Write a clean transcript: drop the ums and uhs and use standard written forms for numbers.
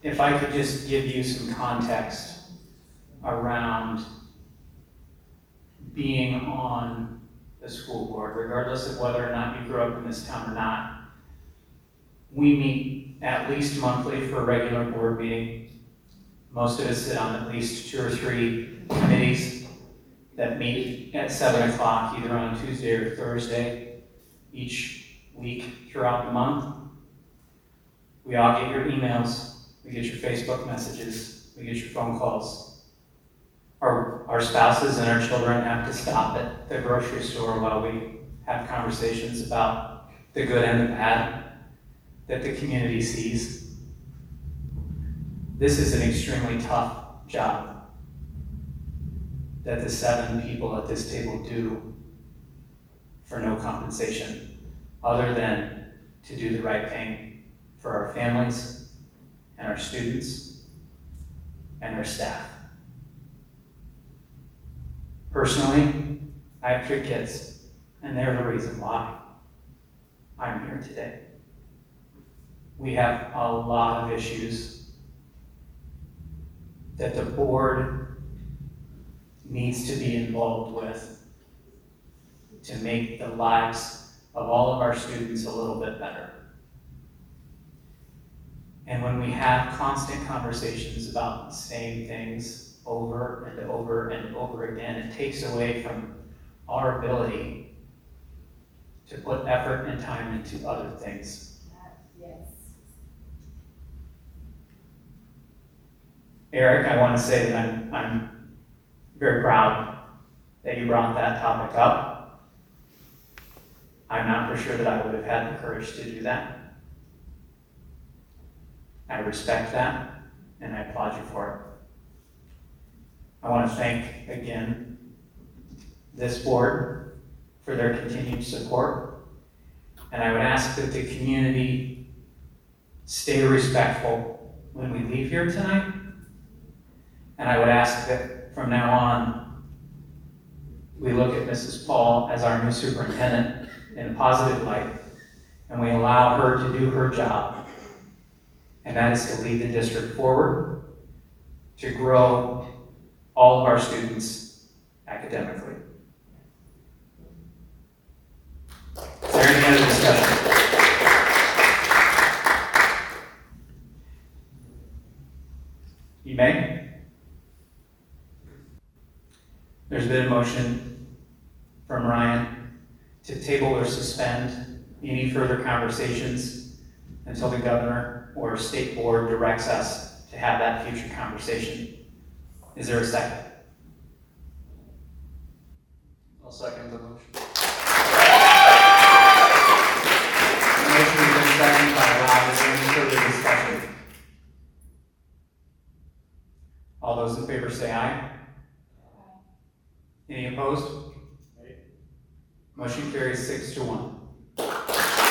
if I could just give you some context around being on the school board, regardless of whether or not you grew up in this town or not. We meet at least monthly for a regular board meeting. Most of us sit on at least 2 or 3 committees that meet at 7 o'clock, either on Tuesday or Thursday, each week throughout the month. We all get your emails, we get your Facebook messages, we get your phone calls. Our spouses and our children have to stop at the grocery store while we have conversations about the good and the bad that the community sees. This is an extremely tough job that the 7 people at this table do for no compensation, other than to do the right thing for our families and our students and our staff. Personally, I have 3 kids, and they're the reason why I'm here today. We have a lot of issues that the board needs to be involved with to make the lives of all of our students a little bit better. And when we have constant conversations about the same things over and over and over again, it takes away from our ability to put effort and time into other things. Yes. Eric, I want to say that I'm very proud that you brought that topic up. I'm not for sure that I would have had the courage to do that. I respect that, and I applaud you for it. I want to thank, again, this board for their continued support, and I would ask that the community stay respectful when we leave here tonight, and I would ask that from now on, we look at Mrs. Paul as our new superintendent in a positive light, and we allow her to do her job, and that is to lead the district forward, to grow all of our students academically. Is there any other discussion? You may. There's been a motion from Ryan to table or suspend any further conversations until the governor or state board directs us to have that future conversation. Is there a second? I'll second the motion. The motion has been seconded by Rob. Is there any further discussion? All those in favor say aye. Any opposed? Motion carries 6-1.